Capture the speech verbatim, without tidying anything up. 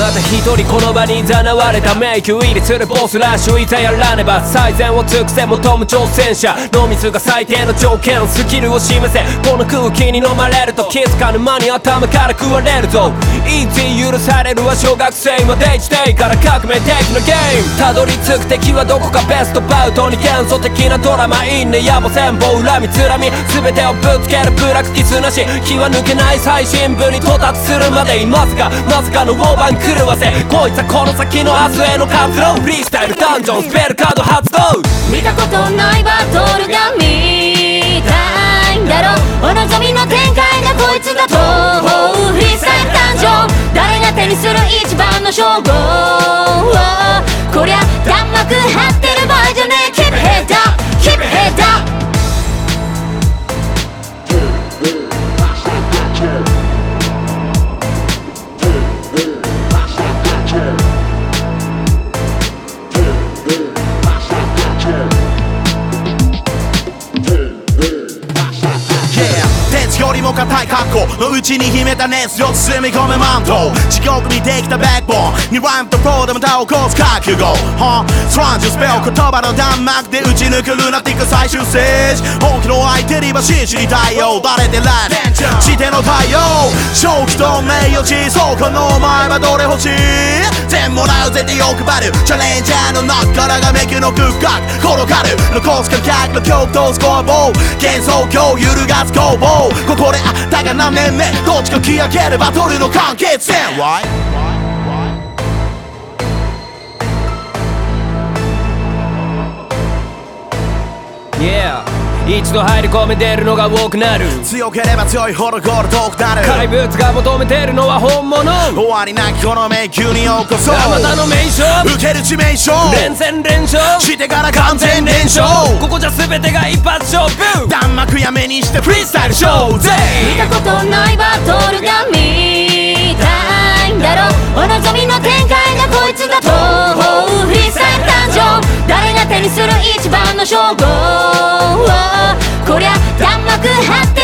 また一人この場にざなわれた迷宮入りするボスラッシュいざやらねば最善を尽くせ求む挑戦者ノーミスが最低の条件スキルを示せこの空気に飲まれると気づかぬ間に頭から食われるぞイージー許されるは小学生まで地底から革命的なゲームたどり着く敵はどこかベストバウトに元素的なドラマいいね野暮戦法恨みつらみ全てをぶつけるプラクティスなし気は抜けない最深部に到達するまでまさかまさかの大盤狂わせこいつはこの先の明日への活動フリースタイルダンジョンスペルカード発動見たことないバトルが見たいんだろうお望みの展開がこいつだとフリースタイルダンジョン誰が手にする一番の称号こりゃ弾幕張ってる場合じゃねえ Keep head up Keep head up よりも硬い格好のうちに秘めた熱を包み込むマント地獄にできたバックボーンにランプとプロでまた起こす覚悟ストランジュスペル言葉の弾幕で打ち抜くルナティック最終ステージ本気の相手には真摯に対応バレてライブしての対応正気と名誉地そうこのお前はどれ欲しい全もらうぜって欲張るチャレンジャーの中からがめきの空間転がる残す観客の極東スコアボー幻想郷揺るがす攻防ここであったが何年目どっちか消え上げるバトルの完結戦 Why? Yeah 一度入り込めてるのが多くなる強ければ強いほどゴール遠くなる怪物が求めてるのは本物終わりなきこの迷宮にようこそあまたの名称受ける致命傷連戦連勝してから完全連勝ここじゃ全てが一発勝負弾幕や目にしてフリースタイルショーぜ見たことないバトルが見たいんだろうお望みの展開がこいつだとフリースタイルダンジョン誰が手にする一番の称号こりゃ弾幕張って